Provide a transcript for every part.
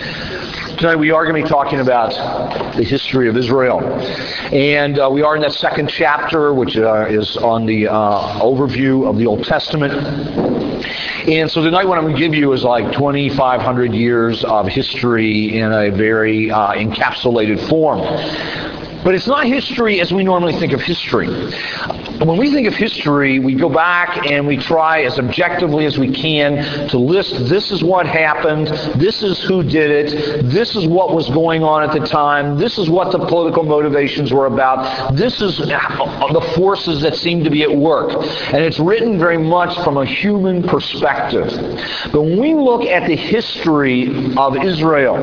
Tonight we are going to be talking about the history of Israel. And we are in that second chapter, which is on the overview of the Old Testament. And so tonight what I'm going to give you is like 2,500 years of history in a very encapsulated form. But it's not history as we normally think of history. When we think of history, we go back and we try as objectively as we can to list, this is what happened, this is who did it, this is what was going on at the time, this is what the political motivations were about, this is the forces that seem to be at work. And it's written very much from a human perspective. But when we look at the history of Israel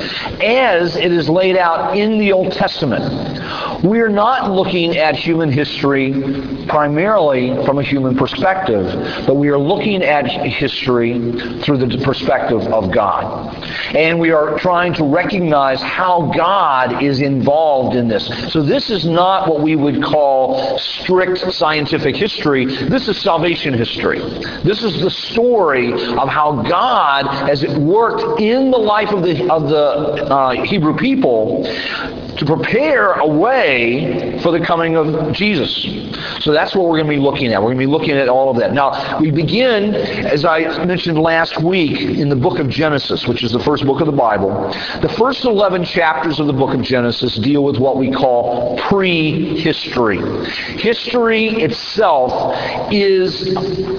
as it is laid out in the Old Testament, we're not looking at human history primarily from a human perspective, but we are looking at history through the perspective of God. And we are trying to recognize how God is involved in this. So this is not what we would call strict scientific history. This is salvation history. This is the story of how God has worked in the life of the Hebrew people to prepare a way for the coming of Jesus. So that's what we're going to be looking at. We're going to be looking at all of that. Now, we begin, as I mentioned last week, in the book of Genesis, which is the first book of the Bible. The first 11 chapters of the book of Genesis deal with what we call prehistory. History itself is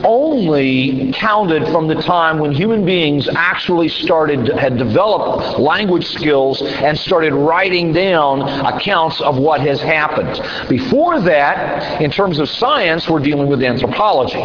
only counted from the time when human beings actually had developed language skills and started writing down accounts of what has happened. Before that, in terms of science, we're dealing with anthropology.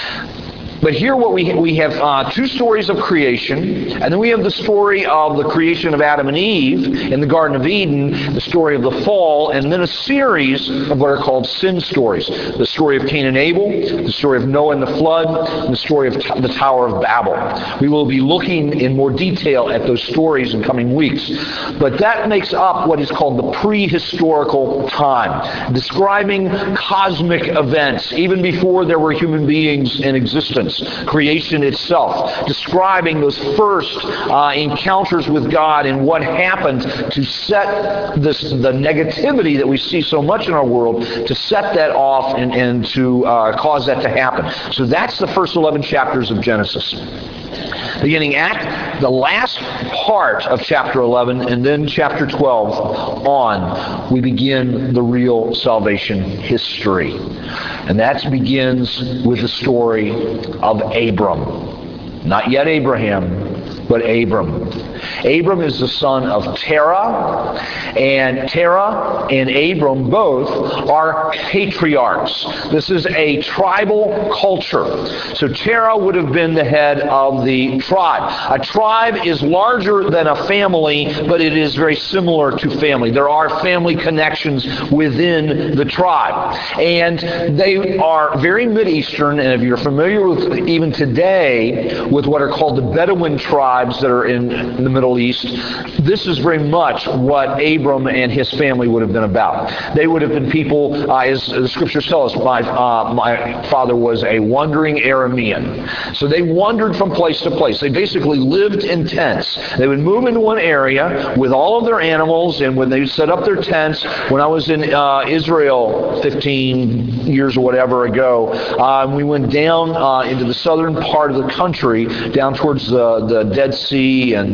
But here what we have two stories of creation, and then we have the story of the creation of Adam and Eve in the Garden of Eden, the story of the fall, and then a series of what are called sin stories. The story of Cain and Abel, the story of Noah and the flood, and the story of the Tower of Babel. We will be looking in more detail at those stories in coming weeks. But that makes up what is called the prehistorical time, describing cosmic events, even before there were human beings in existence. Creation itself, describing those first encounters with God and what happened to set the negativity that we see so much in our world, to set that off and to cause that to happen. So that's the first 11 chapters of Genesis. Beginning at the last part of chapter 11 and then chapter 12 on, we begin the real salvation history. And that begins with the story of Abram. Not yet Abraham, but Abram. Abram is the son of Terah, and Terah and Abram both are patriarchs. This is a tribal culture. So Terah would have been the head of the tribe. A tribe is larger than a family, but it is very similar to family. There are family connections within the tribe. And they are very Mideastern, and if you're familiar with even today with what are called the Bedouin tribes that are in the Middle East, this is very much what Abram and his family would have been about. They would have been people, as the scriptures tell us, my father was a wandering Aramean. So they wandered from place to place. They basically lived in tents. They would move into one area with all of their animals, and when they set up their tents, when I was in Israel 15 years or whatever ago, we went down into the southern part of the country, down towards the Dead Sea and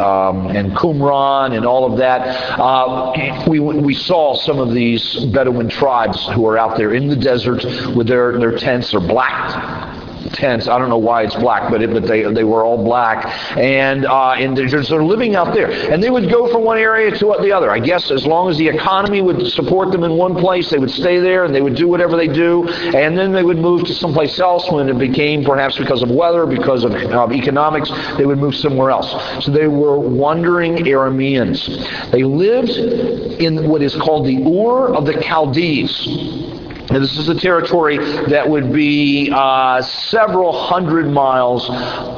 Qumran and all of that. We saw some of these Bedouin tribes who are out there in the desert with their tents. They're black tents. I don't know why it's black, but they were all black, and they're living out there. And they would go from one area to the other. I guess as long as the economy would support them in one place, they would stay there and they would do whatever they do, and then they would move to someplace else when it became, perhaps because of weather, because of economics, they would move somewhere else. So they were wandering Arameans. They lived in what is called the Ur of the Chaldees. And this is a territory that would be several hundred miles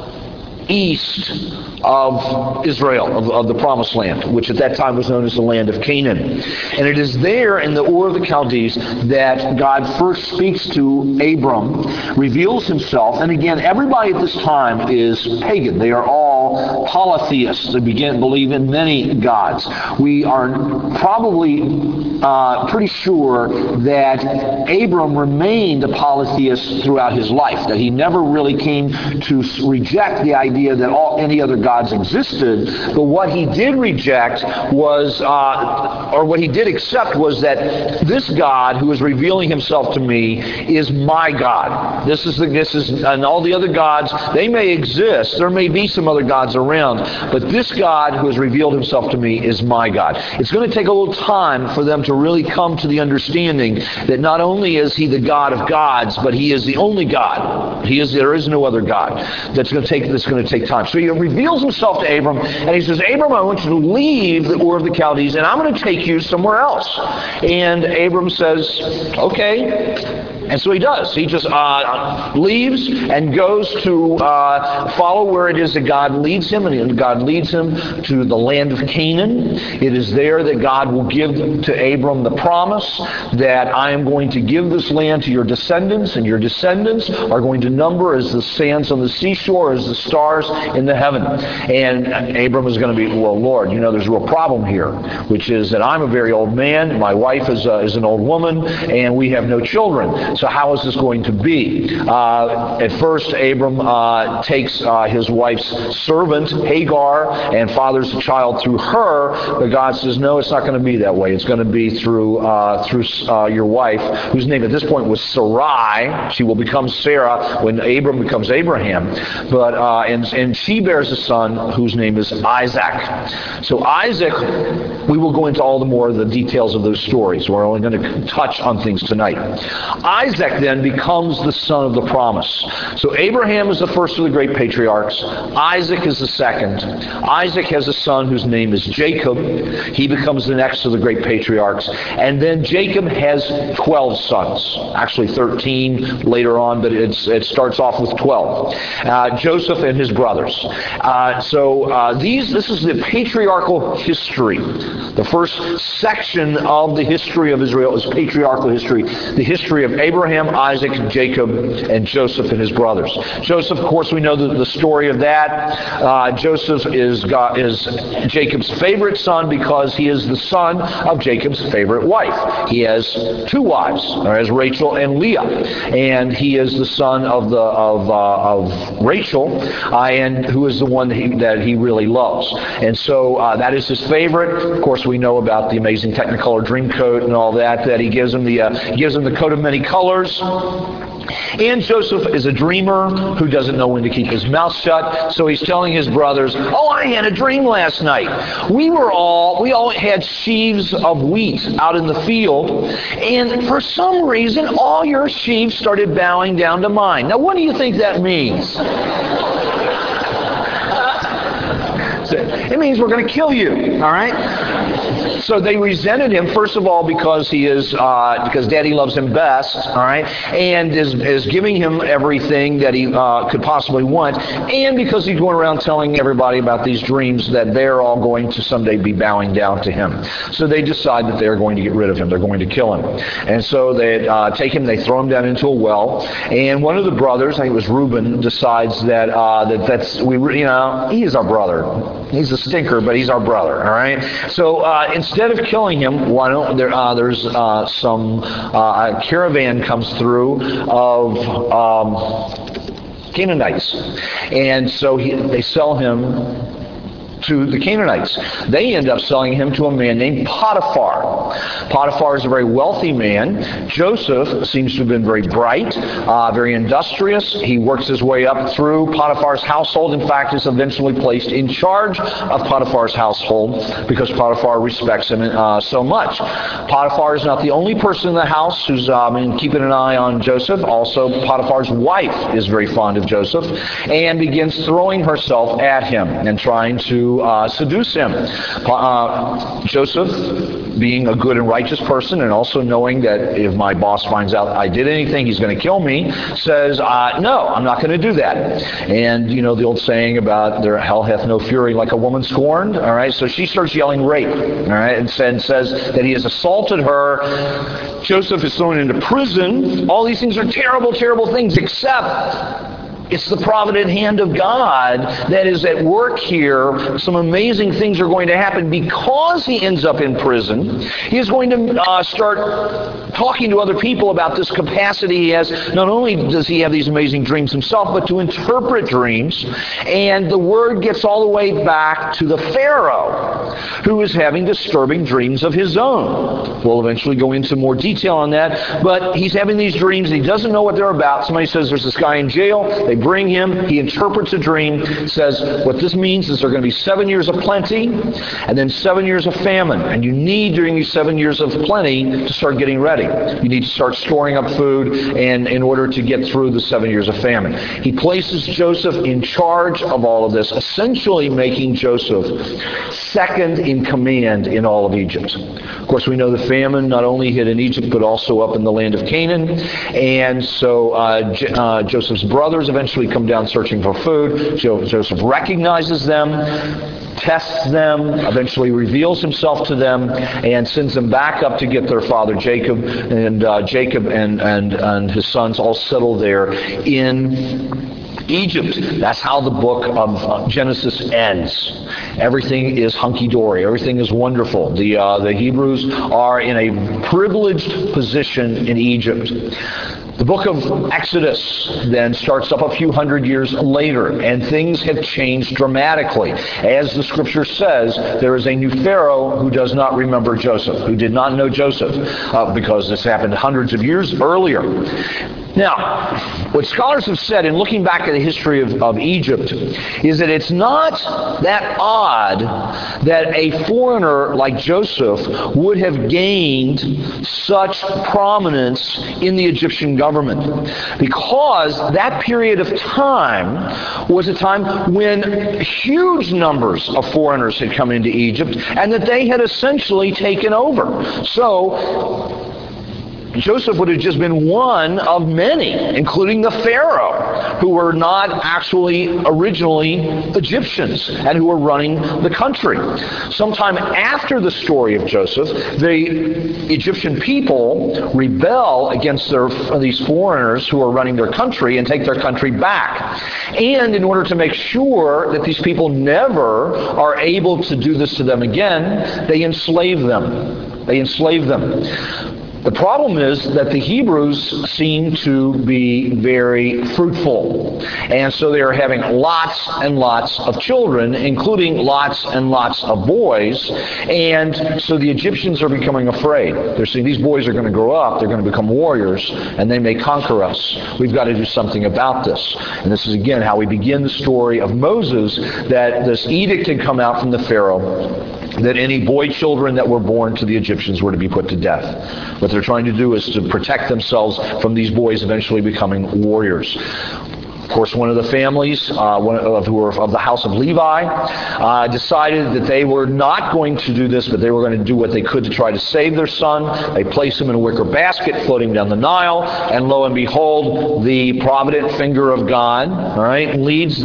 east of Israel, of the Promised Land, which at that time was known as the land of Canaan. And it is there in the Ur of the Chaldees that God first speaks to Abram, reveals himself, and again, everybody at this time is pagan. They are all call polytheists. They begin to believe in many gods. We are probably pretty sure that Abram remained a polytheist throughout his life, that he never really came to reject the idea that any other gods existed, but what he did reject was, or what he did accept was that this God who is revealing himself to me is my God. This is, and all the other gods, they may exist. There may be some other gods around, but this God who has revealed himself to me is my God. It's going to take a little time for them to really come to the understanding that not only is he the God of gods, but he is the only God. There is no other God. That's going to take time. So he reveals himself to Abram, and he says, Abram, I want you to leave the Ur of the Chaldees, and I'm going to take you somewhere else. And Abram says, okay. And so he does. He just leaves and goes to follow where it is that God leads him, and God leads him to the land of Canaan. It is there that God will give to Abram the promise that I am going to give this land to your descendants, and your descendants are going to number as the sands on the seashore, as the stars in the heaven. And Abram is going to be, well, Lord, there's a real problem here, which is that I'm a very old man, my wife is an old woman, and we have no children. So how is this going to be? At first, Abram takes his wife's servant, Hagar, and fathers the child through her, but God says, no, it's not going to be that way. It's going to be through your wife, whose name at this point was Sarai. She will become Sarah when Abram becomes Abraham. But and she bears a son whose name is Isaac. So Isaac, we will go into all the more of the details of those stories. We're only going to touch on things tonight. Isaac then becomes the son of the promise. So Abraham is the first of the great patriarchs. Isaac is the second. Isaac has a son whose name is Jacob. He becomes the next of the great patriarchs. And then Jacob has 12 sons. Actually 13 later on, but it starts off with 12. Joseph and his brothers. This is the patriarchal history. The first section of the history of Israel is patriarchal history. The history of Abraham, Isaac, Jacob, and Joseph and his brothers. Joseph, of course, we know the story of that. Joseph is Jacob's favorite son because he is the son of Jacob's favorite wife. He has two wives, as Rachel and Leah, and he is the son of Rachel, and who is the one that he really loves. And so that is his favorite. Of course, we know about the amazing Technicolor Dreamcoat and all that he gives him the coat of many colors. And Joseph is a dreamer who doesn't know when to keep his mouth shut, so he's telling his brothers, I had a dream last night. We all had sheaves of wheat out in the field, and for some reason, all your sheaves started bowing down to mine. Now, what do you think that means? It means we're going to kill you, all right? So they resented him, first of all, because because Daddy loves him best, all right, and is giving him everything that he could possibly want, and because he's going around telling everybody about these dreams that they're all going to someday be bowing down to him. So they decide that they're going to get rid of him. They're going to kill him. And so they take him, they throw him down into a well, and one of the brothers, I think it was Reuben, decides that he is our brother. He's a stinker, but he's our brother, all right? So instead of killing him, a caravan comes through of Canaanites. And so they sell him to the Canaanites. They end up selling him to a man named Potiphar. Potiphar is a very wealthy man. Joseph seems to have been very bright, very industrious. He works his way up through Potiphar's household. In fact, is eventually placed in charge of Potiphar's household because Potiphar respects him so much. Potiphar is not the only person in the house who's keeping an eye on Joseph. Also, Potiphar's wife is very fond of Joseph and begins throwing herself at him and trying to seduce him. Joseph, being a good and righteous person and also knowing that if my boss finds out I did anything, he's going to kill me, says, no, I'm not going to do that. And you know the old saying about there hell hath no fury like a woman scorned, all right? So she starts yelling rape, all right, and says that he has assaulted her. Joseph is thrown into prison. All these things are terrible, terrible things, except It's the provident hand of God that is at work here. Some amazing things are going to happen because he ends up in prison. He is going to start talking to other people about this capacity he has. Not only does he have these amazing dreams himself, but to interpret dreams. And the word gets all the way back to the Pharaoh, who is having disturbing dreams of his own. We'll eventually go into more detail on that. But he's having these dreams, and he doesn't know what they're about. Somebody says there's this guy in jail. They bring him. He interprets a dream, says what this means is there are going to be 7 years of plenty and then 7 years of famine. And you need, during these 7 years of plenty, to start getting ready. You need to start storing up food and in order to get through the 7 years of famine. He places Joseph in charge of all of this, essentially making Joseph second in command in all of Egypt. Of course, we know the famine not only hit in Egypt, but also up in the land of Canaan. And so Joseph's brothers eventually come down searching for food. Joseph recognizes them, tests them, eventually reveals himself to them, and sends them back up to get their father Jacob. And Jacob and his sons all settle there in Egypt. That's how the book of Genesis ends. Everything is hunky-dory. Everything is wonderful. The Hebrews are in a privileged position in Egypt. The book of Exodus then starts up a few hundred years later, and things have changed dramatically. As the scripture says, there is a new Pharaoh who does not remember Joseph, who did not know Joseph, because this happened hundreds of years earlier. Now, what scholars have said in looking back at the history of Egypt is that it's not that odd that a foreigner like Joseph would have gained such prominence in the Egyptian government, because that period of time was a time when huge numbers of foreigners had come into Egypt and that they had essentially taken over. So Joseph would have just been one of many, including the Pharaoh, who were not actually originally Egyptians and who were running the country. Sometime after the story of Joseph, the Egyptian people rebel against these foreigners who are running their country and take their country back. And in order to make sure that these people never are able to do this to them again, they enslave them. The problem is that the Hebrews seem to be very fruitful. And so they are having lots and lots of children, including lots and lots of boys. And so the Egyptians are becoming afraid. They're saying these boys are going to grow up, they're going to become warriors, and they may conquer us. We've got to do something about this. And this is again how we begin the story of Moses, that this edict had come out from the Pharaoh that any boy children that were born to the Egyptians were to be put to death. What they're trying to do is to protect themselves from these boys eventually becoming warriors. Of course, one of the families, who were of the house of Levi, decided that they were not going to do this, but they were going to do what they could to try to save their son. They placed him in a wicker basket floating down the Nile, and lo and behold, the provident finger of God, all right, leads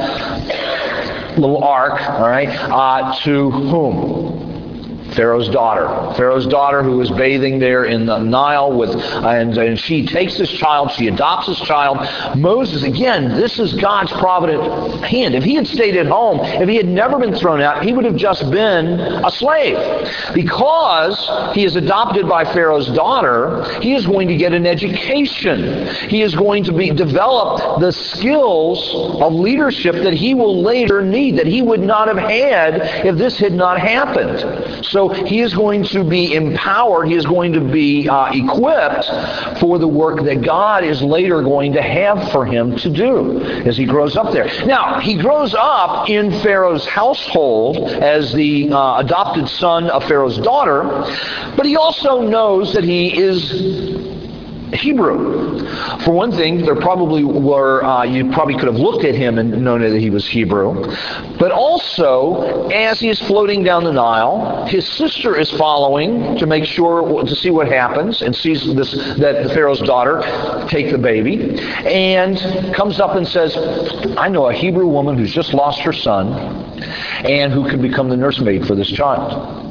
that little ark, all right, to whom? Pharaoh's daughter who was bathing there in the Nile and she takes this child, she adopts this child. Moses, again, this is God's provident hand. If he had stayed at home, if he had never been thrown out, he would have just been a slave. Because he is adopted by Pharaoh's daughter, he is going to get an education. He is going to develop the skills of leadership that he will later need, that he would not have had if this had not happened. So he is going to be empowered, he is going to be equipped for the work that God is later going to have for him to do as he grows up there. Now, he grows up in Pharaoh's household as the adopted son of Pharaoh's daughter, but he also knows that he is Hebrew. For one thing, there probably were, you probably could have looked at him and known that he was Hebrew. But also, as he is floating down the Nile, his sister is following to make sure, to see what happens, and sees that the Pharaoh's daughter take the baby, and comes up and says, I know a Hebrew woman who's just lost her son, and who could become the nursemaid for this child.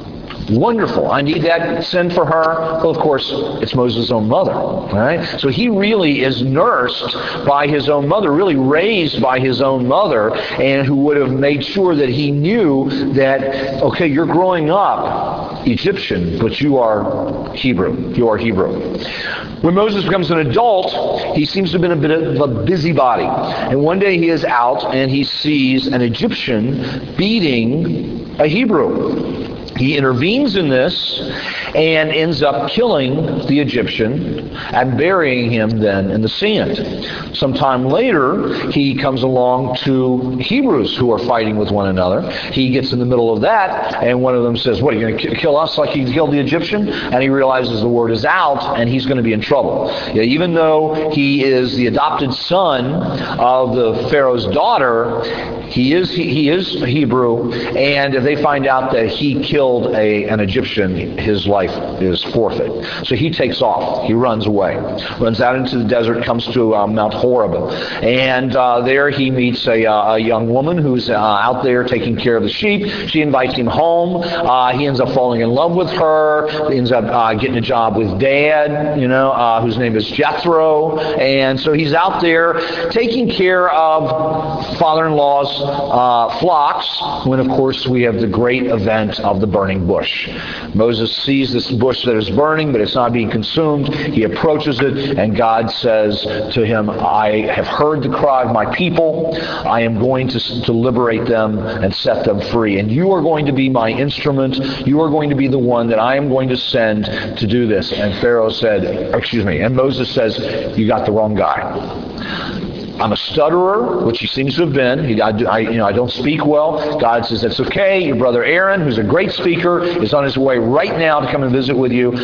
Wonderful. I need that. Send for her. Well, of course, it's Moses' own mother. Right? So he really is nursed by his own mother, really raised by his own mother, and who would have made sure that he knew that, okay, you're growing up Egyptian, but you are Hebrew. You are Hebrew. When Moses becomes an adult, he seems to have been a bit of a busybody. And one day he is out and he sees an Egyptian beating a Hebrew. He intervenes in this and ends up killing the Egyptian and burying him then in the sand. Sometime later, he comes along to Hebrews who are fighting with one another. He gets in the middle of that, and one of them says, what, are you going to kill us like you killed the Egyptian? And he realizes the word is out, and he's going to be in trouble. Yeah, even though he is the adopted son of the Pharaoh's daughter, he is Hebrew, and if they find out that he killed an Egyptian, his life is forfeit. So he takes off. He runs away. Runs out into the desert, comes to Mount Horeb. And there he meets a young woman who's out there taking care of the sheep. She invites him home. He ends up falling in love with her. He ends up getting a job with Dad, whose name is Jethro. And so he's out there taking care of father-in-law's flocks, when, of course, we have the great event of the burning bush. Moses sees this bush that is burning, but it's not being consumed. He approaches it, and God says to him, I have heard the cry of my people. I am going to liberate them and set them free. And you are going to be my instrument. You are going to be the one that I am going to send to do this. And and Moses says, you got the wrong guy. I'm a stutterer, which he seems to have been. I don't speak well. God says, that's okay. Your brother Aaron, who's a great speaker, is on his way right now to come and visit with you.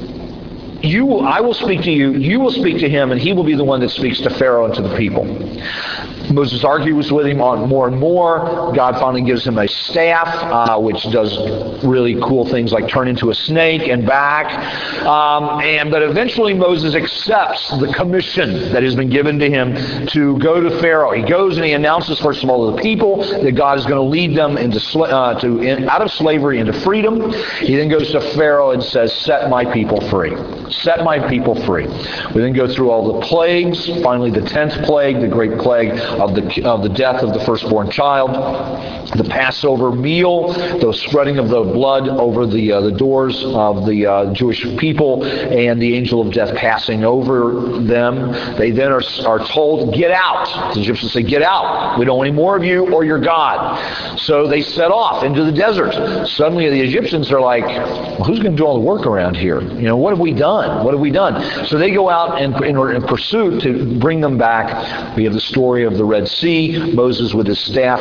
I will speak to you. You will speak to him, and he will be the one that speaks to Pharaoh and to the people. Moses argues with him on more and more. God finally gives him a staff, which does really cool things like turn into a snake and back. But eventually Moses accepts the commission that has been given to him to go to Pharaoh. He goes and he announces, first of all, to the people that God is going to lead them out of slavery into freedom. He then goes to Pharaoh and says, set my people free. Set my people free. We then go through all the plagues. Finally, the 10th plague, the great plague of the death of the firstborn child, the Passover meal, the spreading of the blood over the doors of the Jewish people, and the angel of death passing over them. They then are told, get out. The Egyptians say, get out. We don't want any more of you or your God. So they set off into the desert. Suddenly the Egyptians are like, well, who's going to do all the work around here? What have we done? What have we done? So they go out in pursuit to bring them back. We have the story of the Red Sea. Moses with his staff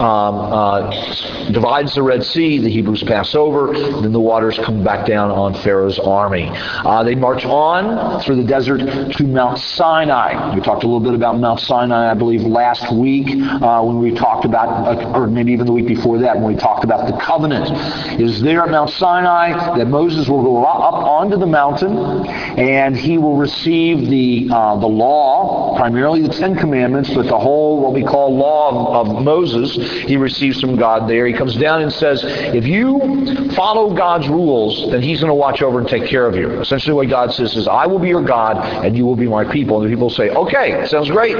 divides the Red Sea. The Hebrews pass over. Then the waters come back down on Pharaoh's army. They march on through the desert to Mount Sinai. We talked a little bit about Mount Sinai, I believe, last week when we talked about, or maybe even the week before that, when we talked about the covenant. It is there at Mount Sinai that Moses will go up onto the mountain, and he will receive the law, primarily the Ten Commandments, but the whole, what we call law of Moses, he receives from God there. He comes down and says, if you follow God's rules, then he's going to watch over and take care of you. Essentially what God says is, I will be your God, and you will be my people. And the people say, okay, sounds great.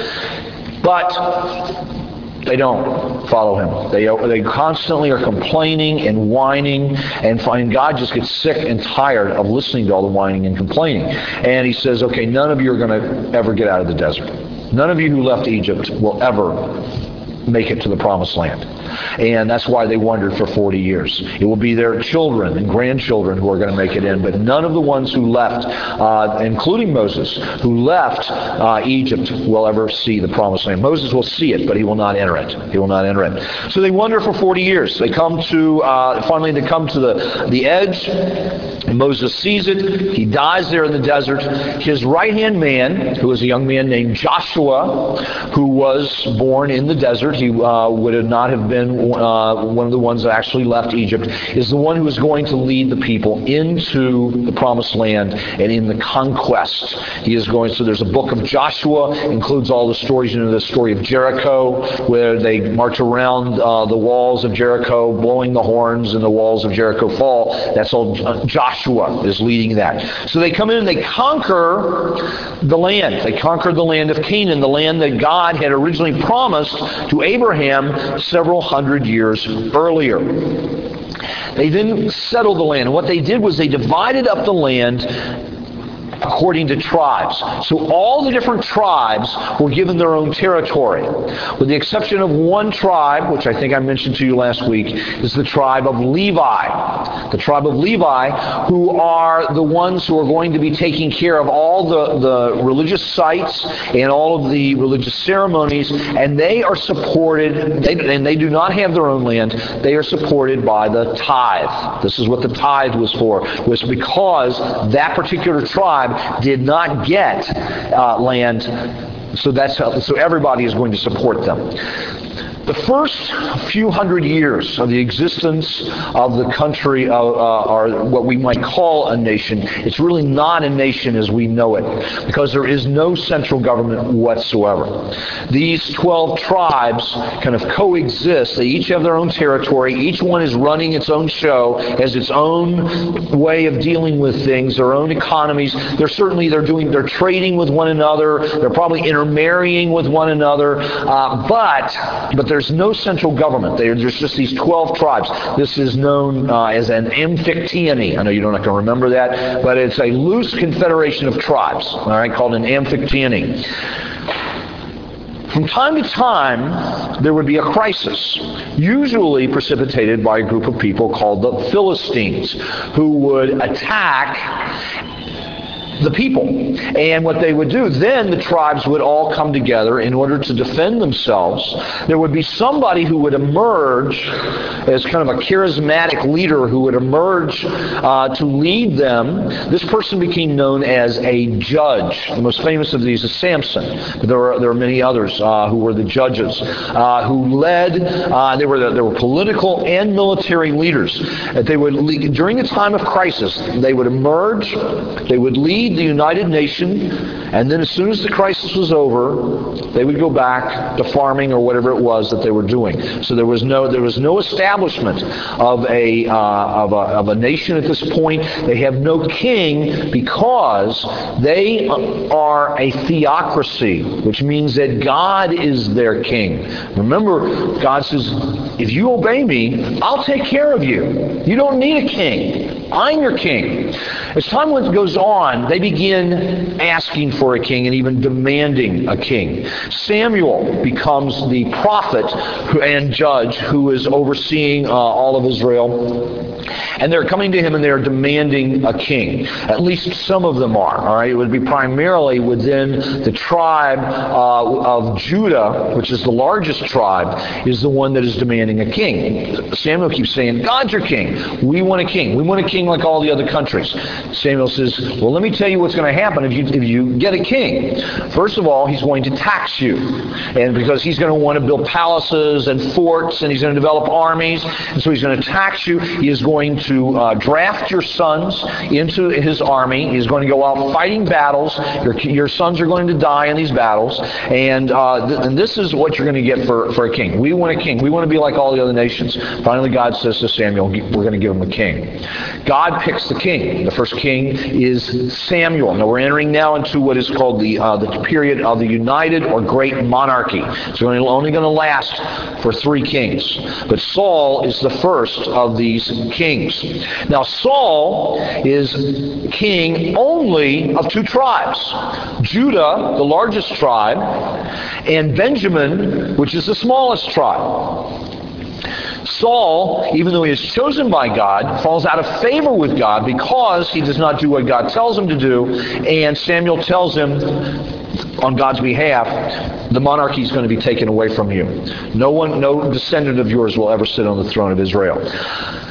But they don't follow him. They constantly are complaining and whining, and God just gets sick and tired of listening to all the whining and complaining. And he says, okay, none of you are going to ever get out of the desert. None of you who left Egypt will ever make it to the promised land. And that's why they wandered for 40 years. It will be their children and grandchildren who are going to make it in, but none of the ones who left, including Moses, who left Egypt, will ever see the promised land. Moses will see it, but he will not enter it. He will not enter it. So they wander for 40 years. They come to, finally they come to the edge. Moses sees it. He dies there in the desert. His right-hand man, who is a young man named Joshua, who was born in the desert, record, he would not have been one of the ones that actually left Egypt, is the one who is going to lead the people into the promised land and in the conquest. He is going, so there's a book of Joshua, includes all the stories, the story of Jericho, where they march around the walls of Jericho, blowing the horns, and the walls of Jericho fall. That's all Joshua is leading that. So they come in and they conquer the land. They conquer the land of Canaan, the land that God had originally promised to Abraham several hundred years earlier. They then settled the land. And what they did was they divided up the land according to tribes. So all the different tribes were given their own territory. With the exception of one tribe, which I think I mentioned to you last week, is the tribe of Levi. The tribe of Levi, who are the ones who are going to be taking care of all the religious sites and all of the religious ceremonies, and they are supported, and they do not have their own land, they are supported by the tithe. This is what the tithe was for, was because that particular tribe did not get land, so everybody is going to support them. The first few hundred years of the existence of the country are what we might call a nation. It's really not a nation as we know it, because there is no central government whatsoever. These 12 tribes kind of coexist. They each have their own territory. Each one is running its own show, has its own way of dealing with things, their own economies. They're trading with one another. They're probably intermarrying with one another. But there's no central government. There's just these 12 tribes. This is known as an amphictyony. I know you're not going to remember that, but it's a loose confederation of tribes, all right, called an amphictyony. From time to time, there would be a crisis, usually precipitated by a group of people called the Philistines, who would attack the people. And what they would do, then the tribes would all come together in order to defend themselves. There would be somebody who would emerge as kind of a charismatic leader who would emerge to lead them. This person became known as a judge. The most famous of these is Samson. But there are many others who were the judges, who led, they were political and military leaders. They would lead, during a time of crisis, they would emerge, they would lead the United Nation, and then as soon as the crisis was over, they would go back to farming or whatever it was that they were doing. So there was no establishment of a nation at this point. They have no king because they are a theocracy, which means that God is their king. Remember, God says, if you obey me, I'll take care of you. You don't need a king. I'm your king. As time goes on, they begin asking for a king and even demanding a king. Samuel becomes the prophet and judge who is overseeing all of Israel. And they're coming to him and they're demanding a king. At least some of them are. All right, it would be primarily within the tribe of Judah, which is the largest tribe, is the one that is demanding a king. Samuel keeps saying, God's your king. We want a king. We want a king like all the other countries. Samuel says, well, let me tell you what's going to happen if you get a king. First of all, he's going to tax you. And because he's going to want to build palaces and forts, and he's going to develop armies, and so he's going to tax you. He is going to draft your sons into his army. He's going to go out fighting battles. Your sons are going to die in these battles. And this is what you're going to get for a king. We want a king. We want to be like all the other nations. Finally, God says to Samuel, we're going to give him a king. God picks the king. The first king is Samuel. Now, we're entering now into what is called the period of the united or great monarchy. It's only going to last for 3 kings. But Saul is the first of these kings. Now, Saul is king only of 2 tribes. Judah, the largest tribe, and Benjamin, which is the smallest tribe. Saul, even though he is chosen by God, falls out of favor with God because he does not do what God tells him to do, and Samuel tells him on God's behalf, the monarchy is going to be taken away from you. No descendant of yours will ever sit on the throne of Israel.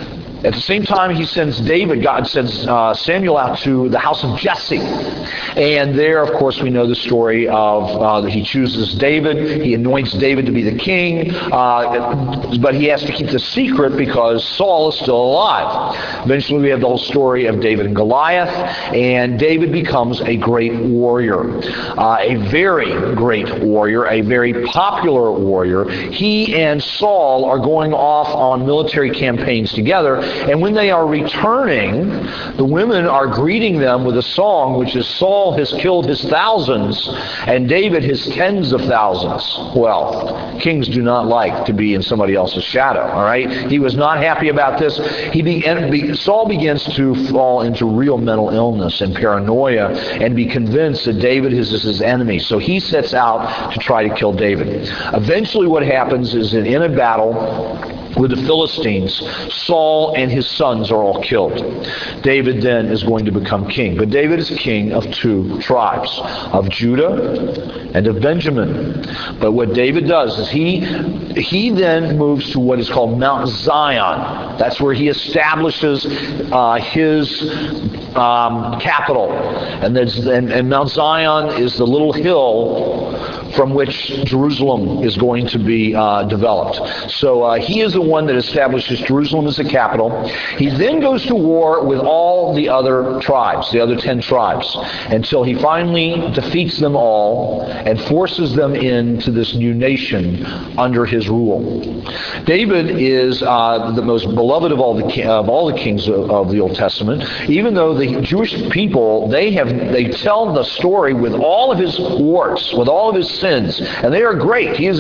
At the same time, he sends God sends Samuel out to the house of Jesse. And there, of course, we know the story of he chooses David. He anoints David to be the king. But he has to keep the secret because Saul is still alive. Eventually, we have the whole story of David and Goliath. And David becomes a great warrior. A very great warrior. A very popular warrior. He and Saul are going off on military campaigns together. And when they are returning, the women are greeting them with a song, which is Saul has killed his thousands and David his tens of thousands. Well, kings do not like to be in somebody else's shadow, all right? He was not happy about this. Saul begins to fall into real mental illness and paranoia and be convinced that David is his enemy. So he sets out to try to kill David. Eventually what happens is that in a battle with the Philistines, Saul and his sons are all killed. David then is going to become king. But David is king of two tribes, of Judah and of Benjamin. But what David does is he then moves to what is called Mount Zion. That's where he establishes his capital. And Mount Zion is the little hill from which Jerusalem is going to be developed. So he is the one that establishes Jerusalem as the capital. He then goes to war with all the other tribes, the other 10 tribes, until he finally defeats them all and forces them into this new nation under his rule. David is the most beloved of all the kings of the Old Testament, even though the Jewish people, they tell the story with all of his warts, with all of his sins, and they are great. He is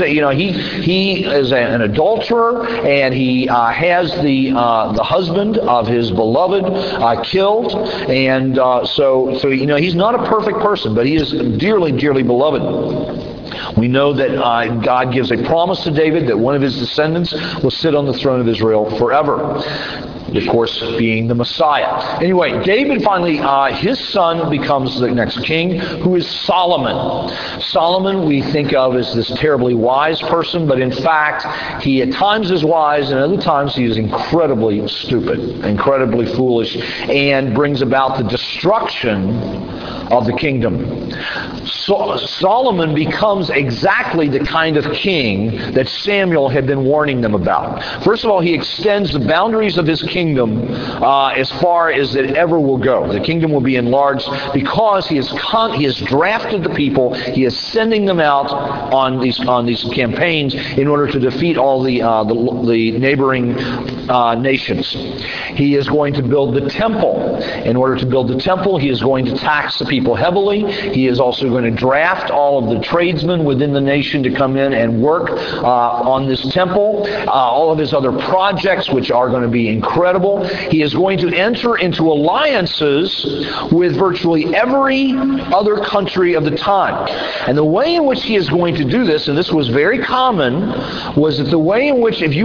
an adulterer, and he has the husband of his beloved killed, and so he's not a perfect person, but he is dearly, dearly beloved. We know that God gives a promise to David that one of his descendants will sit on the throne of Israel forever. Of course, being the Messiah. Anyway, David finally, his son becomes the next king, who is Solomon. Solomon we think of as this terribly wise person, but in fact, he at times is wise, and other times he is incredibly stupid, incredibly foolish, and brings about the destruction of the kingdom. So Solomon becomes exactly the kind of king that Samuel had been warning them about. First of all, he extends the boundaries of his kingdom as far as it ever will go. The kingdom will be enlarged because he has drafted the people. He is sending them out on these campaigns in order to defeat all the neighboring nations. He is going to build the temple. In order to build the temple, he is going to tax the people heavily. He is also going to draft all of the tradesmen within the nation to come in and work on this temple. All of his other projects, which are going to be incredible. He is going to enter into alliances with virtually every other country of the time. And the way in which he is going to do this, and this was very common, was that the way in which if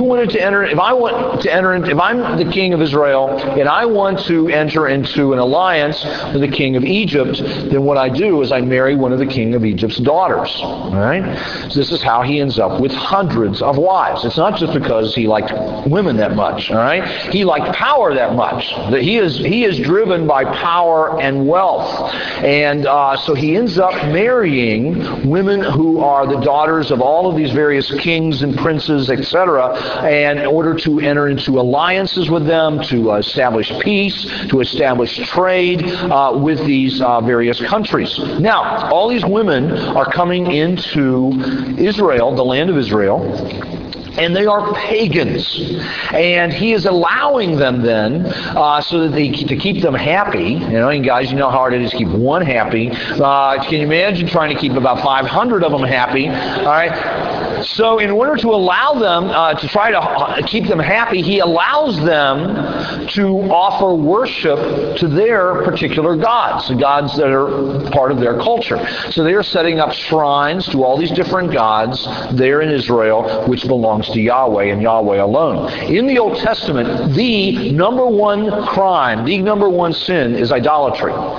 I'm the king of Israel and I want to enter into an alliance with the king of Egypt, then what I do is I marry one of the king of Egypt's daughters. All right? So this is how he ends up with hundreds of wives. It's not just because he liked women that much. All right? He liked power that much. That he is driven by power and wealth. And so he ends up marrying women who are the daughters of all of these various kings and princes, etc., and in order to enter into alliances with them, to establish peace, to establish trade with these various countries. Now, all these women are coming into Israel, the land of Israel, and they are pagans. And he is allowing them then so that to keep them happy. And guys, you know how hard it is to keep one happy. Can you imagine trying to keep about 500 of them happy? All right. So in order to allow them, to try to keep them happy, he allows them to offer worship to their particular gods, the gods that are part of their culture. So they are setting up shrines to all these different gods there in Israel, which belongs to Yahweh and Yahweh alone. In the Old Testament, the number one crime, the number one sin is idolatry.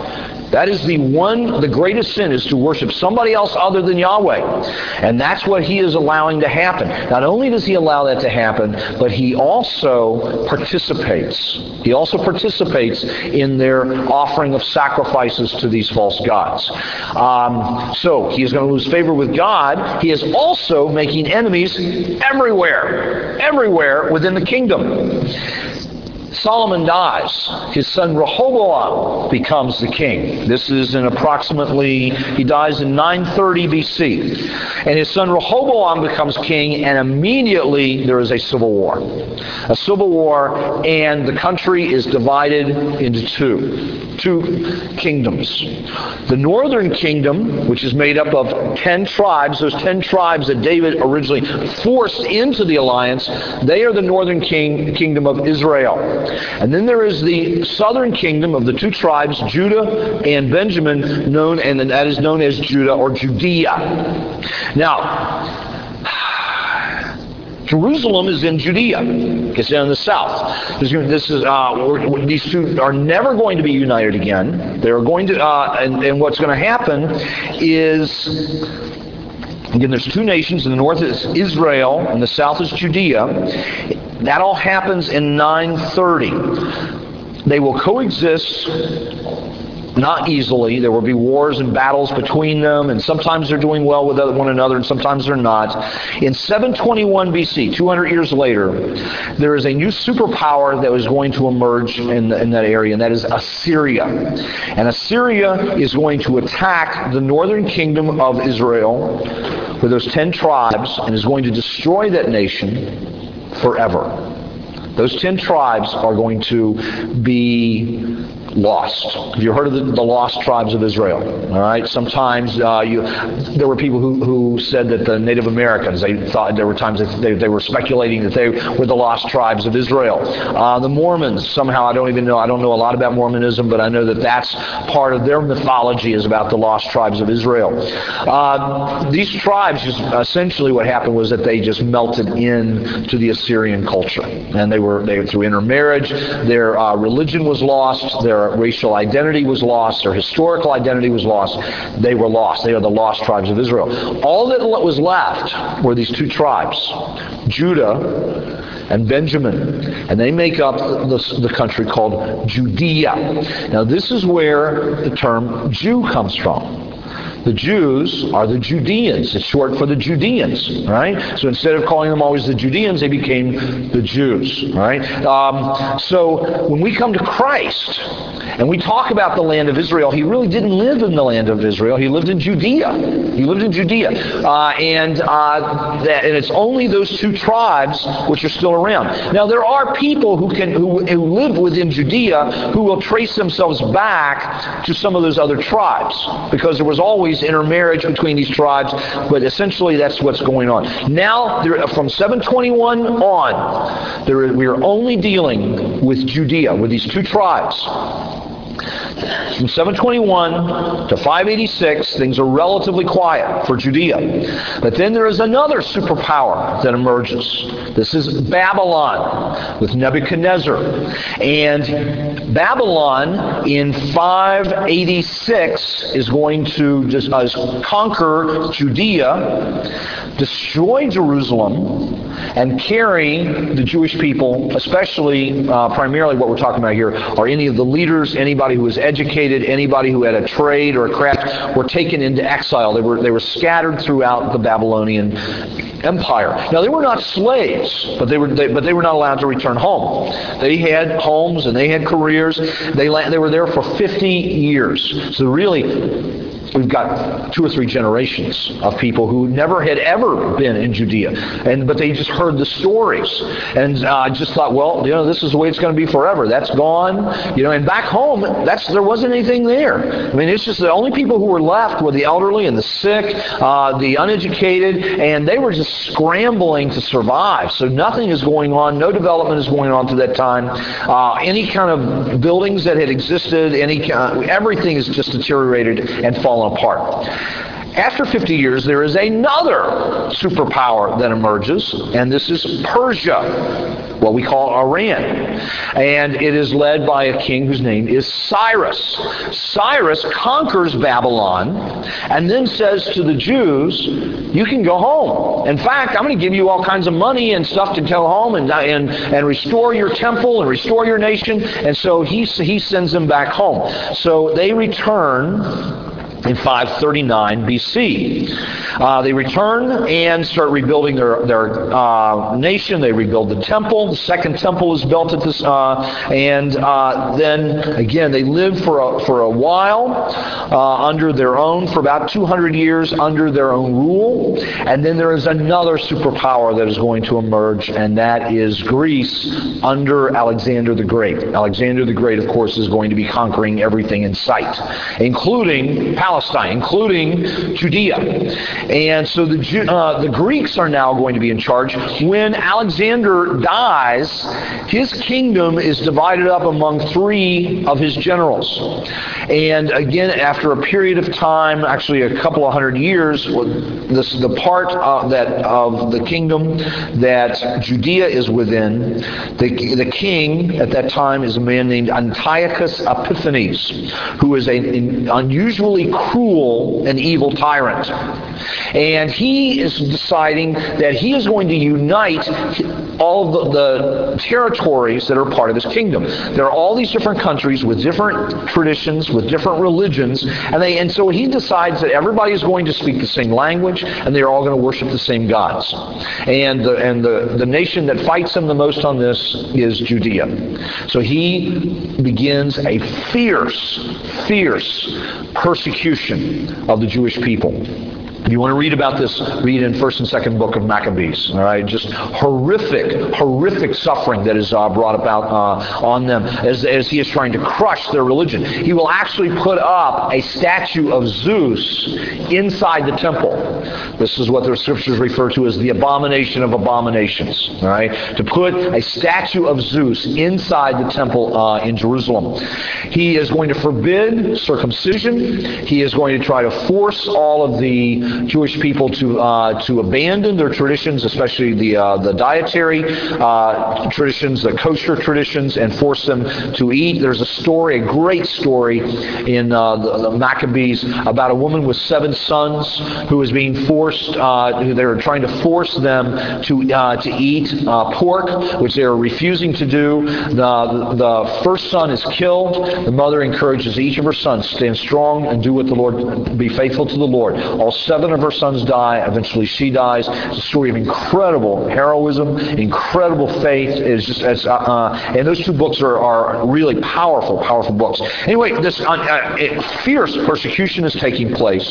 That is the greatest sin, is to worship somebody else other than Yahweh. And that's what he is allowing to happen. Not only does he allow that to happen, but he also participates. He also participates in their offering of sacrifices to these false gods. So he is going to lose favor with God. He is also making enemies everywhere within the kingdom. Solomon dies. His son Rehoboam becomes the king. This is he dies in 930 BC. And his son Rehoboam becomes king, and immediately there is a civil war. A civil war, and the country is divided into two kingdoms. The northern kingdom, which is made up of 10 tribes, those 10 tribes that David originally forced into the alliance, they are the northern kingdom of Israel. And then there is the southern kingdom of the two tribes, Judah and Benjamin, and that is known as Judah or Judea. Now, Jerusalem is in Judea. It's in the south. These two are never going to be united again. They are going to, and what's going to happen is, again, there's two nations. In the north is Israel, and the south is Judea. That all happens in 930. They will coexist, not easily. There will be wars and battles between them, and sometimes they're doing well with one another, and sometimes they're not. In 721 BC, 200 years later, there is a new superpower that is going to emerge in that area, and that is Assyria. And Assyria is going to attack the northern kingdom of Israel with those 10 tribes, and is going to destroy that nation forever. Those 10 tribes are going to be lost. Have you heard of the lost tribes of Israel? All right. Sometimes there were people who said that the Native Americans, they thought there were times that they were speculating that they were the lost tribes of Israel. The Mormons, somehow, I don't know a lot about Mormonism, but I know that that's part of their mythology, is about the lost tribes of Israel. These tribes, essentially what happened was that they just melted into the Assyrian culture. And they were through intermarriage, their religion was lost, their racial identity was lost, their historical identity was lost. They were lost. They are the lost tribes of Israel. All that was left were these two tribes, Judah and Benjamin, and they make up the country called Judea. Now this is where the term Jew comes from. The Jews are the Judeans. It's short for the Judeans, right? So instead of calling them always the Judeans, they became the Jews, right? So when we come to Christ and we talk about the land of Israel, he really didn't live in the land of Israel. He lived in Judea. He lived in Judea. And it's only those two tribes which are still around. Now there are people who live within Judea who will trace themselves back to some of those other tribes, because there was always intermarriage between these tribes, but essentially that's what's going on. Now, from 721 on, we are only dealing with Judea, with these two tribes. From 721 to 586, things are relatively quiet for Judea. But then there is another superpower that emerges. This is Babylon with Nebuchadnezzar. And Babylon in 586 is going to just conquer Judea, destroy Jerusalem, and carry the Jewish people, especially primarily what we're talking about here, are any of the leaders, anybody who was educated, anybody who had a trade or a craft, were taken into exile. They were scattered throughout the Babylonian Empire. Now they were not slaves, but they were not allowed to return home. They had homes and they had careers. They were there for 50 years. So really, we've got 2 or 3 generations of people who never had ever been in Judea, but they just heard the stories and just thought, well, this is the way it's going to be forever. That's gone, and back home, there wasn't anything there. I mean, it's just the only people who were left were the elderly and the sick, the uneducated, and they were just scrambling to survive. So nothing is going on, no development is going on to that time. Any kind of buildings that had existed, everything is just deteriorated and fallen apart. After 50 years, there is another superpower that emerges, and this is Persia, what we call Iran. And it is led by a king whose name is Cyrus. Cyrus conquers Babylon and then says to the Jews, you can go home. In fact, I'm going to give you all kinds of money and stuff to go home and restore your temple and restore your nation. And so he sends them back home. So they return in 539 BC. They return and start rebuilding their nation. They rebuild the temple. The second temple is built at this, and then again they live for a while under their own, for about 200 years under their own rule. And then there is another superpower that is going to emerge, and that is Greece under Alexander the Great. Alexander the Great, of course, is going to be conquering everything in sight, including Palestine, including Judea. And so the Greeks are now going to be in charge. When Alexander dies, his kingdom is divided up among 3 of his generals. And again, after a period of time, actually a couple of hundred years, the part of the kingdom that Judea is within, the king at that time is a man named Antiochus Epiphanes, who is an unusually cruel and evil tyrant. And he is deciding that he is going to unite all of the territories that are part of his kingdom. There are all these different countries with different traditions, with different religions, and so he decides that everybody is going to speak the same language, and they're all going to worship the same gods. And the nation that fights him the most on this is Judea. So he begins a fierce persecution of the Jewish people. If you want to read about this, read in 1st and 2nd book of Maccabees. All right, just horrific suffering that is brought about on them as he is trying to crush their religion. He will actually put up a statue of Zeus inside the temple. This is what the scriptures refer to as the abomination of abominations. All right, to put a statue of Zeus inside the temple in Jerusalem. He is going to forbid circumcision. He is going to try to force all of the Jewish people to abandon their traditions, especially the dietary traditions, the kosher traditions, and force them to eat. There's a great story in the Maccabees about a woman with 7 sons who is being forced. They were trying to force them to eat pork, which they are refusing to do. The first son is killed. The mother encourages each of her sons to stand strong and do what the Lord, be faithful to the Lord. All 7 of her sons die. Eventually she dies. It's a story of incredible heroism, incredible faith. It's just and those 2 books are really powerful books. Anyway, this fierce persecution is taking place.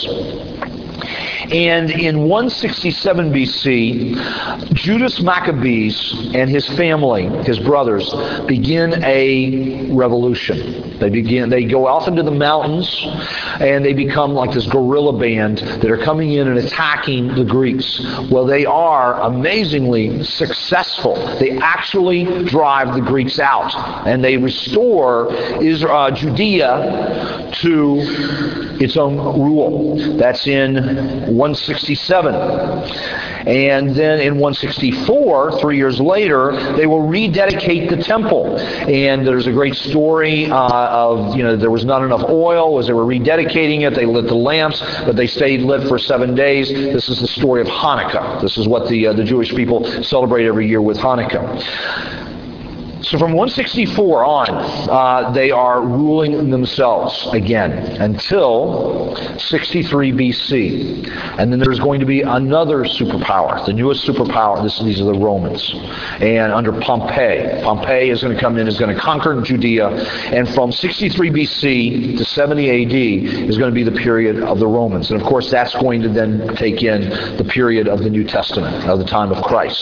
And in 167 BC, Judas Maccabeus and his family, his brothers, begin a revolution. They go off into the mountains, and they become like this guerrilla band that are coming in and attacking the Greeks. Well, they are amazingly successful. They actually drive the Greeks out, and they restore Judea to its own rule. That's in 167. And then in 164, 3 years later, they will rededicate the temple. And there's a great story of, there was not enough oil. As they were rededicating it, they lit the lamps, but they stayed lit for 7 days. This is the story of Hanukkah. This is what the Jewish people celebrate every year with Hanukkah. So from 164 on, they are ruling themselves again until 63 BC. And then there's going to be another superpower, the newest superpower. These are the Romans. And under Pompey. Pompey is going to come in, is going to conquer Judea. And from 63 BC to 70 AD is going to be the period of the Romans. And of course, that's going to then take in the period of the New Testament, of the time of Christ.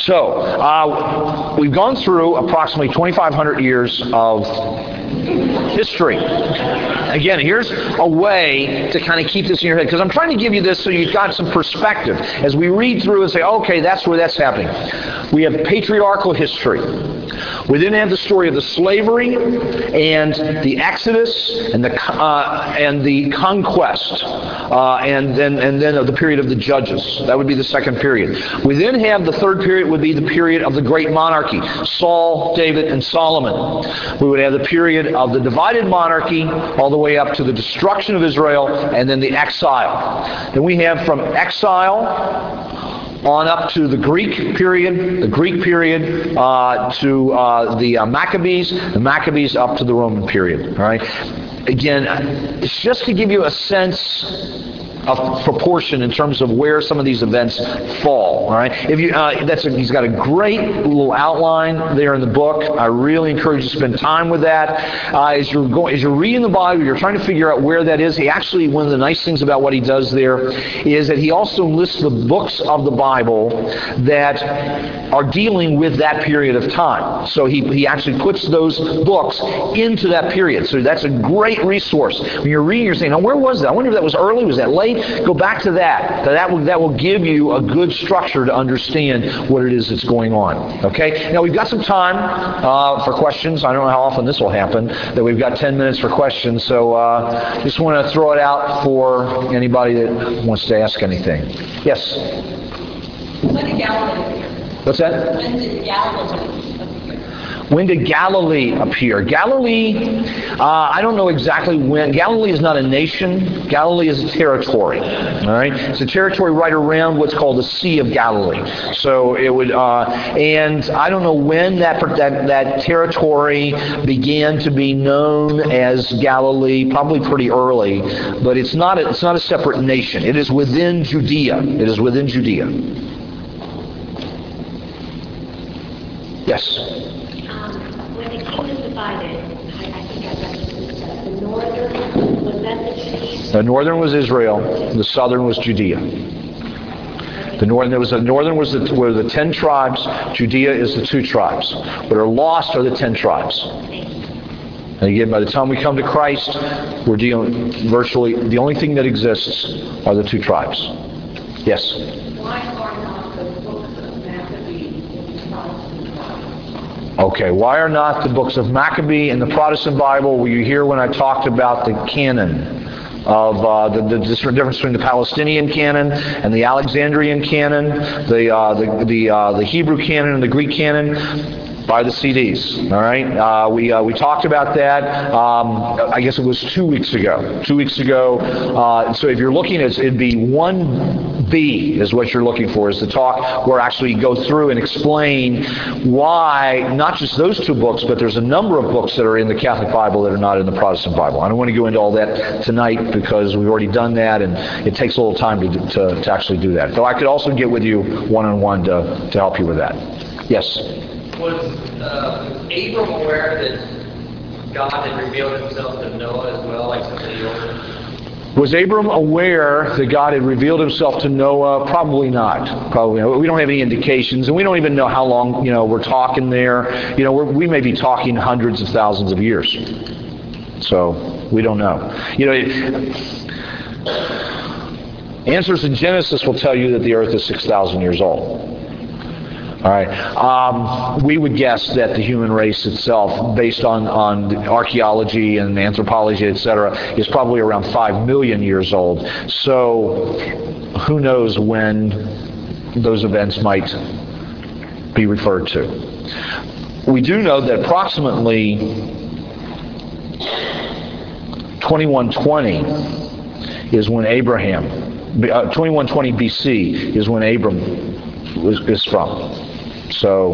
So, we've gone through approximately 2,500 years of history. Again, here's a way to kind of keep this in your head, because I'm trying to give you this so you've got some perspective. As we read through and say, okay, that's where that's happening. We have patriarchal history. We then have the story of the slavery and the Exodus and the conquest, and then of the period of the judges. That would be the second period. We then have the third period would be the period of the great monarchy, Saul, David, and Solomon. We would have the period of the divided monarchy all the way up to the destruction of Israel and then the exile. Then we have from exile on up to the Greek period to the Maccabees up to the Roman period. All right. Again, it's just to give you a sense of proportion in terms of where some of these events fall. All right. If you, he's got a great little outline there in the book. I really encourage you to spend time with that. As you're reading the Bible, you're trying to figure out where that is. He actually, one of the nice things about what he does there is that he also lists the books of the Bible that are dealing with that period of time. So he actually puts those books into that period. So that's a great resource. When you're reading, you're saying, "Oh, where was that? I wonder if that was early. Was that late?" Go back to that. That will give you a good structure to understand what it is that's going on. Okay? Now we've got some time for questions. I don't know how often this will happen, that we've got 10 minutes for questions. So just want to throw it out for anybody that wants to ask anything. Yes? When did Galilee appear? What's that? When did Galilee appear? When did Galilee appear? Galilee, I don't know exactly when. Galilee is not a nation. Galilee is a territory. All right, it's a territory right around what's called the Sea of Galilee. So it would, and I don't know when that territory began to be known as Galilee. Probably pretty early, but it's not a separate nation. It is within Judea. It is within Judea. Yes. When the kingdom divided, I think I mentioned that the northern, was that the Chiefs? The northern was Israel. The southern was Judea. The northern were the 10 tribes. Judea is the 2 tribes. What are lost are the 10 tribes. And again, by the time we come to Christ, we're dealing virtually the only thing that exists are the 2 tribes. Yes. Why are not the books of Maccabees in the Protestant Bible? Okay, why are not the books of Maccabee in the Protestant Bible? Were you here when I talked about the canon of the difference between the Palestinian canon and the Alexandrian canon, the Hebrew canon and the Greek canon? By the CDs, all right? We talked about that, I guess it was 2 weeks ago. 2 weeks ago. So if you're looking at it'd be 1B is what you're looking for, is the talk where I actually go through and explain why, not just those 2 books, but there's a number of books that are in the Catholic Bible that are not in the Protestant Bible. I don't want to go into all that tonight because we've already done that, and it takes a little time to actually do that. So I could also get with you one-on-one to help you with that. Yes? Was Abram aware that God had revealed himself to Noah as well, like some of the older? Was Abram aware that God had revealed himself to Noah? Probably not. Probably not. We don't have any indications, and we don't even know how long, we're talking there. We may be talking hundreds of thousands of years. So, we don't know. Answers in Genesis will tell you that the earth is 6,000 years old. All right. We would guess that the human race itself, based on archaeology and anthropology, etc., is probably around 5 million years old. So who knows when those events might be referred to. We do know that approximately 2120 is when 2120 BC is when Abram is from. So,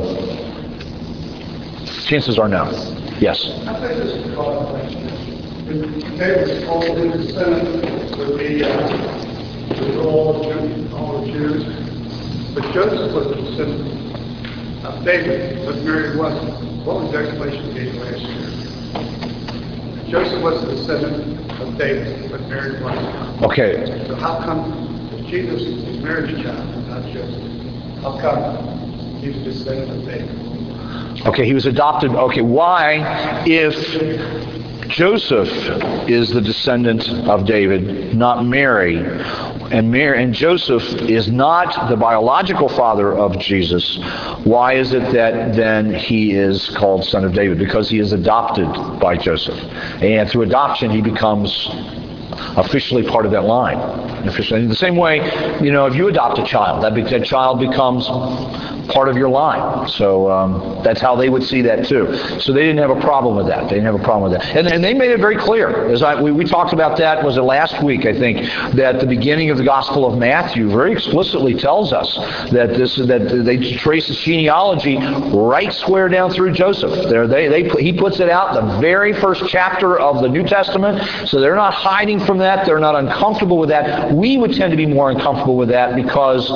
chances are no. Yes? I think this is a common question. When David called his descendant would be all the Jews, but Joseph was the descendant of David, but Mary wasn't. What was the explanation he gave last year? Joseph was the descendant of David, but Mary wasn't. Okay. So how come Jesus is Mary's child, not Joseph? How come he was descendant of David? Okay, he was adopted. Okay, why, if Joseph is the descendant of David, not Mary. And Joseph is not the biological father of Jesus. Why is it that then he is called son of David? Because he is adopted by Joseph. And through adoption, he becomes officially part of that line. Officially. In the same way, if you adopt a child, that child becomes part of your line. So that's how they would see that too. So they didn't have a problem with that. They didn't have a problem with that. And they made it very clear. We talked about that, was it last week, I think, that the beginning of the Gospel of Matthew very explicitly tells us that they trace the genealogy right square down through Joseph. He puts it out in the very first chapter of the New Testament, so they're not hiding from that. They're not uncomfortable with that. We would tend to be more uncomfortable with that because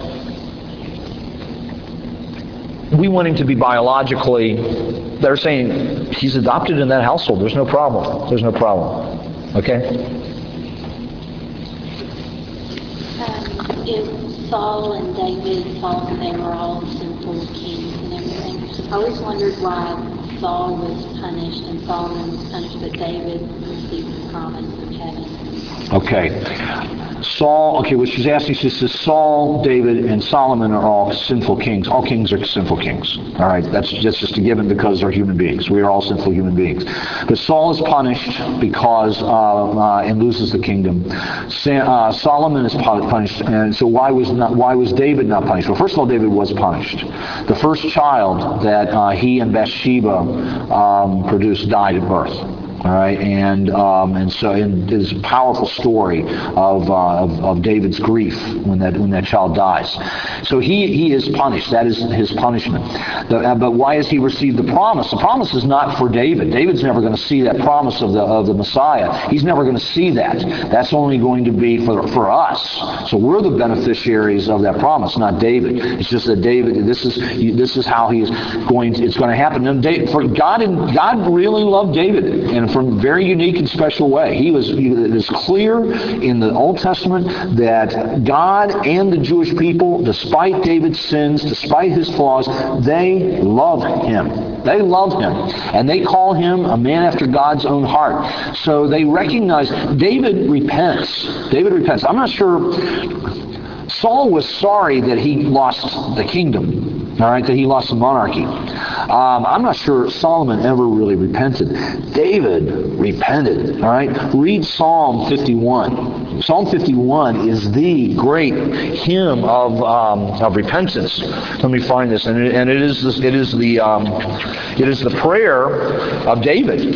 we want him to be biologically, they're saying he's adopted in that household. There's no problem. There's no problem. Okay? If Saul and David, they were all sinful kings and everything, I always wondered why Saul was punished and Solomon was punished, but David received the promise of heaven. Okay. What she's asking, she says Saul, David, and Solomon are all sinful kings. All kings are sinful kings. All right, that's just a given because they're human beings. We are all sinful human beings. But Saul is punished because and loses the kingdom. Solomon is punished, and so why was David not punished? Well, first of all, David was punished. The first child that he and Bathsheba produced died at birth. All right, and so there's a powerful story of David's grief when that child dies. So he is punished. That is his punishment. But why has he received the promise? The promise is not for David. David's never going to see that promise of the Messiah. He's never going to see that. That's only going to be for us. So we're the beneficiaries of that promise, not David. It's just that David. This is how it's going to happen. And God really loved David, and from a very unique and special way. It is clear in the Old Testament that God and the Jewish people, despite David's sins, despite his flaws, they love him. They love him. And they call him a man after God's own heart. So they recognize David repents. I'm not sure. Saul was sorry that he lost the kingdom. All right, that he lost the monarchy. I'm not sure Solomon ever really repented. David repented. All right, read Psalm 51. Psalm 51 is the great hymn of repentance. Let me find this, and it is the prayer of David.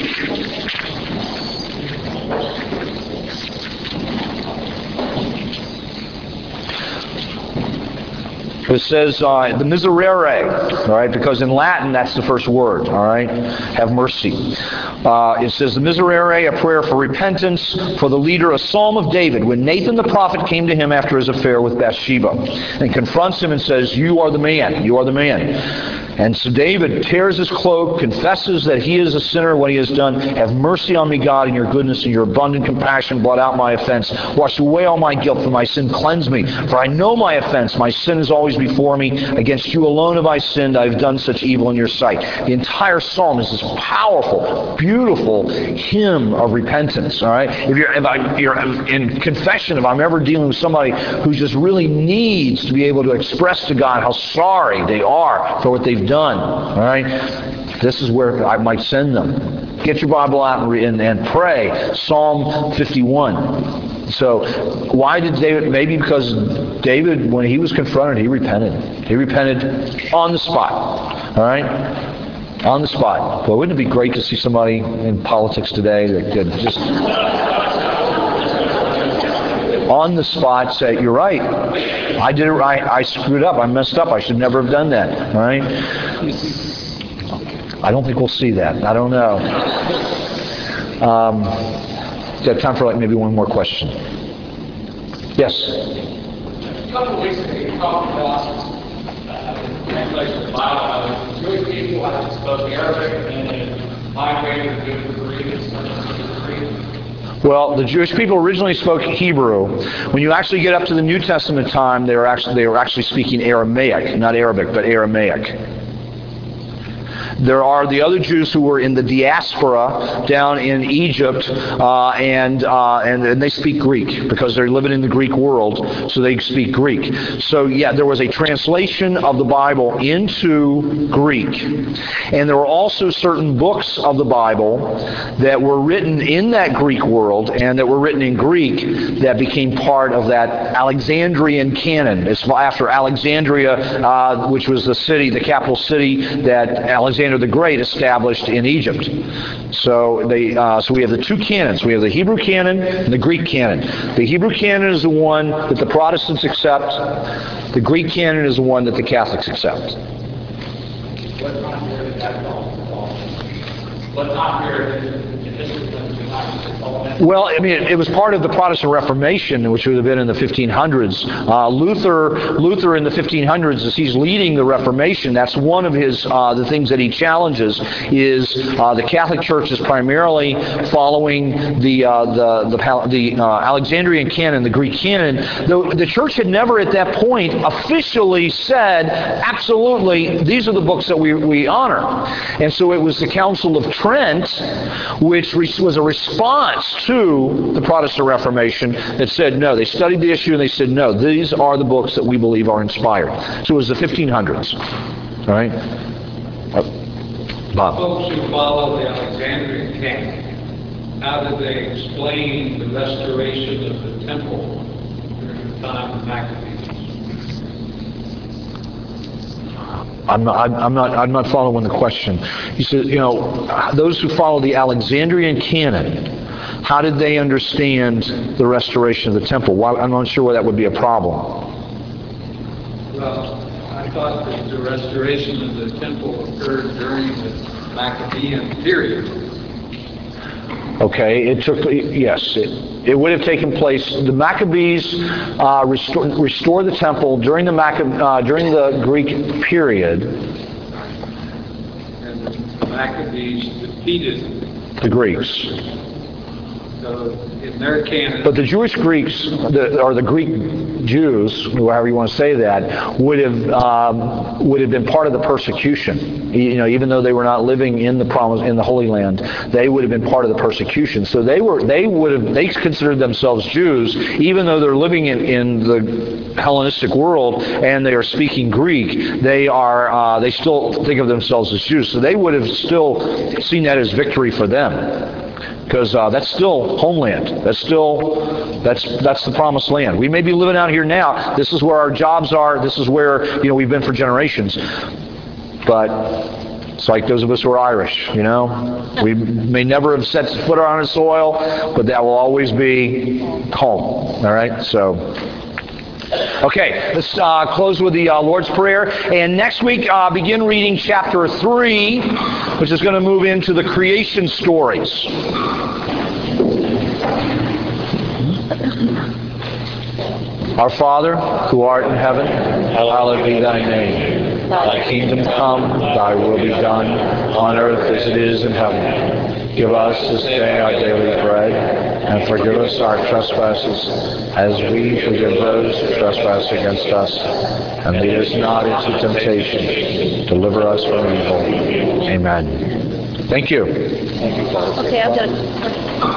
It says the miserere, all right, because in Latin that's the first word, all right, have mercy. It says the miserere, a prayer for repentance for the leader, a psalm of David, when Nathan the prophet came to him after his affair with Bathsheba and confronts him and says, you are the man, you are the man. And so David tears his cloak, confesses that he is a sinner, what he has done. Have mercy on me, God, in your goodness and your abundant compassion. Blot out my offense. Wash away all my guilt, for my sin cleanse me. For I know my offense. My sin is always before me. Against you alone have I sinned. I have done such evil in your sight. The entire psalm is this powerful, beautiful hymn of repentance. All right. If you're in confession, if I'm ever dealing with somebody who just really needs to be able to express to God how sorry they are for what they've done, all right, this is where I might send them. Get your Bible out and pray Psalm 51. So why did David? Maybe because David, when he was confronted, he repented. He repented on the spot. All right? On the spot. Well, wouldn't it be great to see somebody in politics today that could just on the spot say, you're right. I did it right. I screwed up. I messed up. I should never have done that. All right? I don't think we'll see that. I don't know. Got time for maybe one more question. Yes? A couple of weeks ago, you talked about the translation of the Bible. The Jewish people spoke Arabic and then migrated to Greek and started to Greek. Well, the Jewish people originally spoke Hebrew. When you actually get up to the New Testament time, they were actually speaking Aramaic, not Arabic, but Aramaic. There are the other Jews who were in the diaspora down in Egypt, and they speak Greek because they're living in the Greek world, so they speak Greek. So yeah, there was a translation of the Bible into Greek. And there were also certain books of the Bible that were written in that Greek world and that were written in Greek that became part of that Alexandrian canon. It's after Alexandria, which was the city, the capital city that Alexander the Great established in Egypt. So we have the two canons. We have the Hebrew canon and the Greek canon. The Hebrew canon is the one that the Protestants accept. The Greek canon is the one that the Catholics accept. What time period did that fall? What time period in this is when we might just call that? Well, I mean, it was part of the Protestant Reformation, which would have been in the 1500s. Luther in the 1500s, as he's leading the Reformation, that's one of his the things that he challenges is the Catholic Church is primarily following the Alexandrian canon, the Greek canon. Though the Church had never at that point officially said, absolutely, these are the books that we honor. And so it was the Council of Trent, which was a response to the Protestant Reformation that said no. They studied the issue and they said no, these are the books that we believe are inspired. So it was the 1500s. All right? Bob. Folks who follow the Alexandrian canon, how did they explain the restoration of the temple during the time of Maccabees? I'm not following the question. He said, those who follow the Alexandrian canon, how did they understand the restoration of the temple? I'm not sure why that would be a problem. Well, I thought that the restoration of the temple occurred during the Maccabean period. Okay, it would have taken place. The Maccabees restored the temple during the Greek period. And the Maccabees defeated The Greeks. So in their canon. But the Jewish Greeks, or the Greek Jews, however you want to say that, would have been part of the persecution. Even though they were not living in the Holy Land, they would have been part of the persecution. So they considered themselves Jews, even though they're living in the Hellenistic world and they are speaking Greek. They still think of themselves as Jews. So they would have still seen that as victory for them. Because that's still homeland. That's the promised land. We may be living out here now. This is where our jobs are. This is where we've been for generations. But it's like those of us who are Irish. We may never have set foot on the soil, but that will always be home. All right. So. Okay, let's close with the Lord's Prayer. And next week, begin reading chapter 3, which is going to move into the creation stories. Our Father, who art in heaven, hallowed be thy name. Thy kingdom come, thy will be done, on earth as it is in heaven. Give us this day our daily bread, and forgive us our trespasses, as we forgive those who trespass against us. And lead us not into temptation. Deliver us from evil. Amen. Thank you. Okay, I've done.